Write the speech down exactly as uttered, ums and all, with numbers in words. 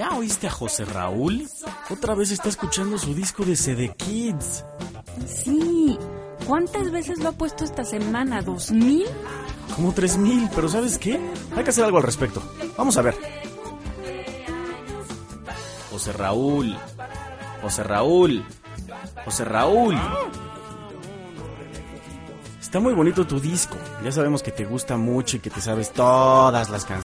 ¿Ya oíste a José Raúl? Otra vez está escuchando su disco de C D Kids. Sí. ¿Cuántas veces lo ha puesto esta semana? ¿Dos mil? Como tres mil, pero ¿sabes qué? Hay que hacer algo al respecto. Vamos a ver. José Raúl. José Raúl. José Raúl. Está muy bonito tu disco. Ya sabemos que te gusta mucho y que te sabes todas las canciones.